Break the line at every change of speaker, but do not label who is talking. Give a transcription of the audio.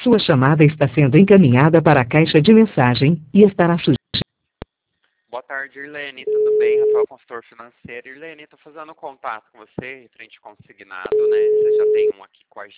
Sua chamada está sendo encaminhada para a caixa de mensagem e estará sujeita.
Boa tarde, Irlene. Tudo bem? Rafael, consultor financeiro. Irlene, estou fazendo contato com você, referente consignado, né? Você já tem um aqui com a